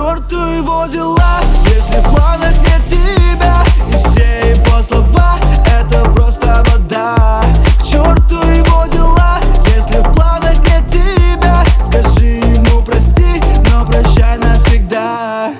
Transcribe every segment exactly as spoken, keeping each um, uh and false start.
черту его дела, если в планах нет тебя, и все его слова — это просто вода. К черту его дела, если в планах нет тебя, скажи ему прости, но прощай навсегда.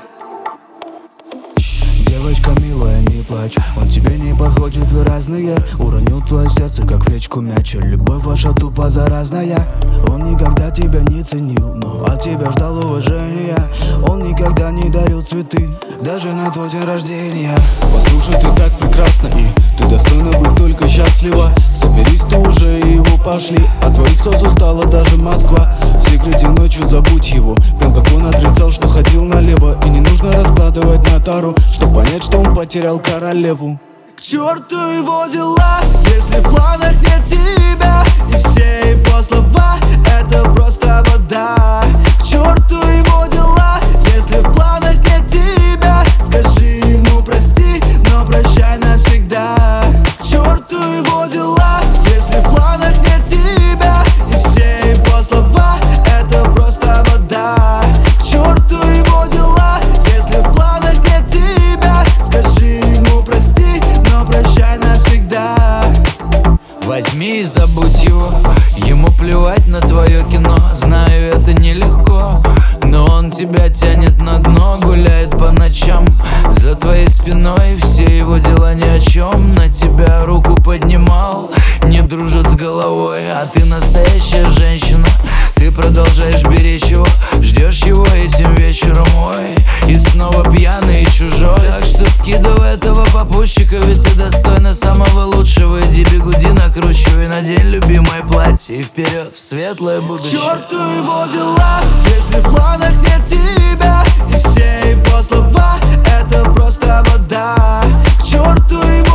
Девочка милая, не плачь, он тебе не подходит, вы разные. Уронил твое сердце, как в речку мяча. Любовь ваша тупо заразная. Он никогда тебя не ценил, но от тебя ждал уважения. Он никогда не дарил цветы, даже на твой день рождения. Послушай, ты так прекрасна, и ты достойна быть только счастлива. Соберись ты уже и его пошли, от твоих слез устала даже Москва. В секрете ночью забудь его, прям как он отрицал, что ходил налево. И не нужно раскладывать на тару, чтобы понять, что он потерял королеву. К черту его дела, если в планах нет тебя, и все его слова — это просто вода. К черту его дела, если в планах нет тебя, скажи ему прости, но прощай навсегда. К черту его дела, если в планах нет тебя, и все его слова — это просто вода. К черту его дела, если в планах нет тебя, скажи ему прости, но прощай навсегда. Возьми и забудь его, ему плевать на твое кино. Знаю, это нелегко, но он тебя тянет на дно. Гуляет по ночам за твоей спиной, все его дела ни о чем. На тебя руку поднимал, не дружат с головой. А ты настоящая женщина, ты продолжаешь беречь его, ждешь его этим вечером, ой, и снова пьяный и чужой. Так что скидывай этого попутчика, ведь ты достойна самого лучшего. Иди бегуди, накручивай, надень любимое платье и вперед в светлое К будущее. черту его дела, если в планах нет тебя, и все его слова — это просто вода. К черту его